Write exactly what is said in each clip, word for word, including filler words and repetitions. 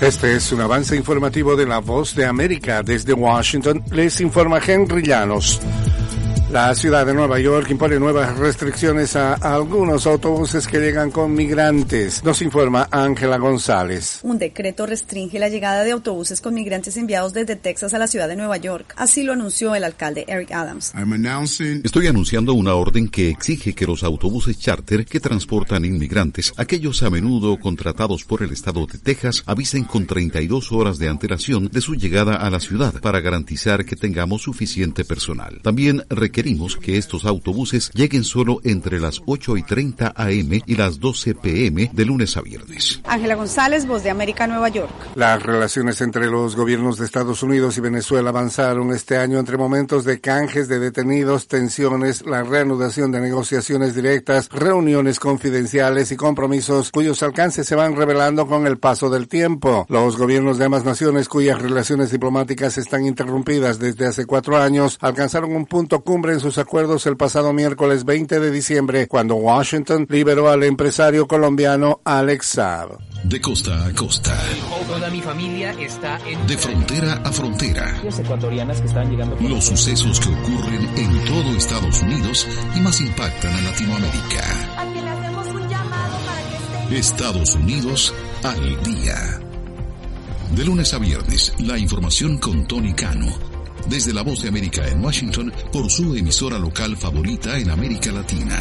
Este es un avance informativo de La Voz de América. Desde Washington les informa Henry Llanos. La ciudad de Nueva York impone nuevas restricciones a, a algunos autobuses que llegan con migrantes. Nos informa Ángela González. Un decreto restringe la llegada de autobuses con migrantes enviados desde Texas a la ciudad de Nueva York. Así lo anunció el alcalde Eric Adams. Estoy anunciando una orden que exige que los autobuses charter que transportan inmigrantes, aquellos a menudo contratados por el estado de Texas, avisen con treinta y dos horas de antelación de su llegada a la ciudad para garantizar que tengamos suficiente personal. También requerimos que estos autobuses lleguen solo entre las ocho y treinta a eme y las doce pe eme de lunes a viernes. Ángela González, Voz de América, Nueva York. Las relaciones entre los gobiernos de Estados Unidos y Venezuela avanzaron este año entre momentos de canjes de detenidos, tensiones, la reanudación de negociaciones directas, reuniones confidenciales y compromisos cuyos alcances se van revelando con el paso del tiempo. Los gobiernos de ambas naciones, cuyas relaciones diplomáticas están interrumpidas desde hace cuatro años, alcanzaron un punto cumbre en sus acuerdos el pasado miércoles veinte de diciembre, cuando Washington liberó al empresario colombiano Alex Saab. De costa a costa. Toda mi familia está en... De frontera a frontera. Los ecuatorianas que están llegando... Por... Los sucesos que ocurren en todo Estados Unidos y más impactan a Latinoamérica. Aquí le hacemos un llamado para que esté... Estados Unidos al día. De lunes a viernes, la información con Tony Cano. Desde La Voz de América en Washington, por su emisora local favorita en América Latina.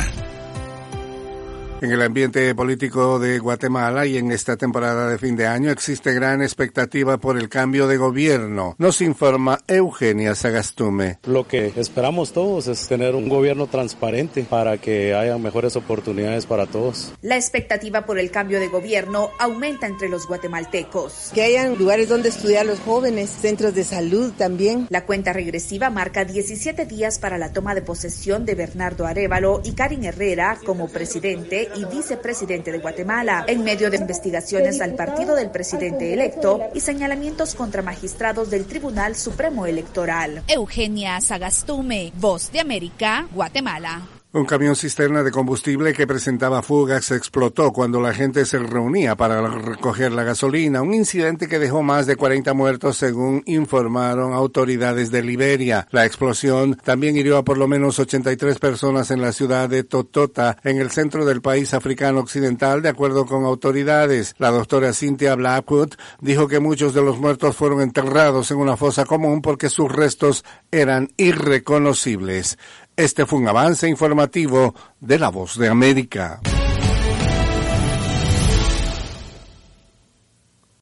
En el ambiente político de Guatemala y en esta temporada de fin de año existe gran expectativa por el cambio de gobierno. Nos informa Eugenia Sagastume. Lo que esperamos todos es tener un gobierno transparente para que haya mejores oportunidades para todos. La expectativa por el cambio de gobierno aumenta entre los guatemaltecos. Que hayan lugares donde estudiar los jóvenes, centros de salud también. La cuenta regresiva marca diecisiete días para la toma de posesión de Bernardo Arévalo y Karin Herrera como presidente y vicepresidente de Guatemala, en medio de investigaciones al partido del presidente electo y señalamientos contra magistrados del Tribunal Supremo Electoral. Eugenia Sagastume, Voz de América, Guatemala. Un camión cisterna de combustible que presentaba fugas explotó cuando la gente se reunía para recoger la gasolina, un incidente que dejó más de cuarenta muertos según informaron autoridades de Liberia. La explosión también hirió a por lo menos ochenta y tres personas en la ciudad de Totota, en el centro del país africano occidental, de acuerdo con autoridades. La doctora Cynthia Blackwood dijo que muchos de los muertos fueron enterrados en una fosa común porque sus restos eran irreconocibles. Este fue un avance informativo de La Voz de América.